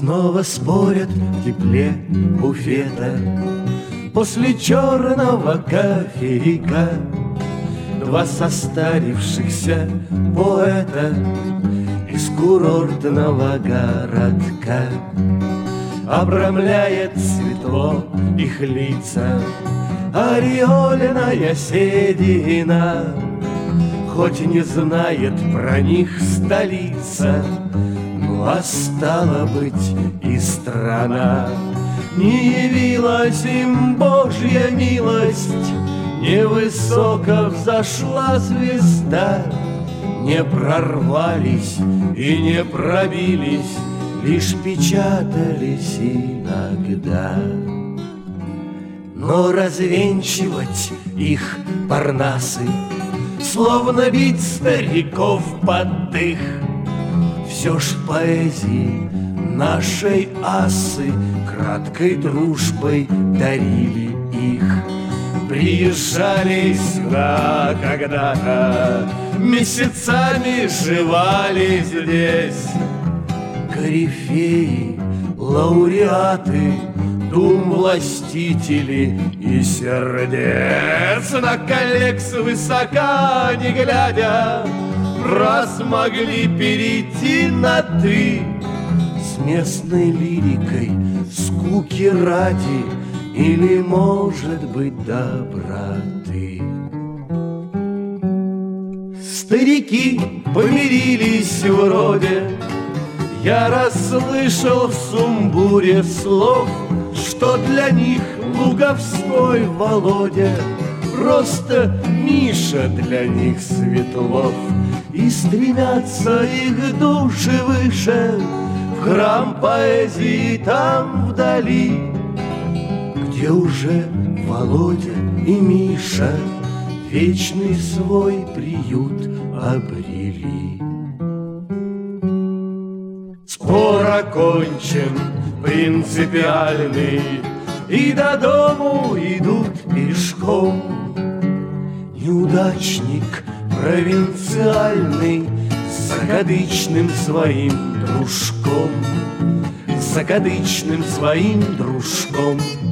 снова спорят в тепле буфета. После черного кофейка два состарившихся поэта из курортного городка. Обрамляет светло их лица ореольная седина, хоть не знает про них столица, ну а стало быть и страна. Не явилась им Божья милость, невысоко взошла звезда, не прорвались и не пробились, лишь печатались иногда. Но развенчивать их парнасы, словно бить стариков под дых, все ж поэзии нашей асы краткой дружбой дарили их. Приезжали сюда когда-то, месяцами жевали здесь корифеи, лауреаты, дум властители и сердец. На коллег свысока не глядя, раз могли перейти на «ты», с местной лирикой скуки ради или, может быть, доброты. Старики помирились вроде, я расслышал в сумбуре слов, что для них Луговской Володя просто Миша для них Светлов. И стремятся их души выше, в храм поэзии там вдали, где уже Володя и Миша вечный свой приют обрели. Спор окончен, принципиальный, и до дому идут пешком. Неудачник провинциальный с закадычным своим дружком, с закадычным своим дружком.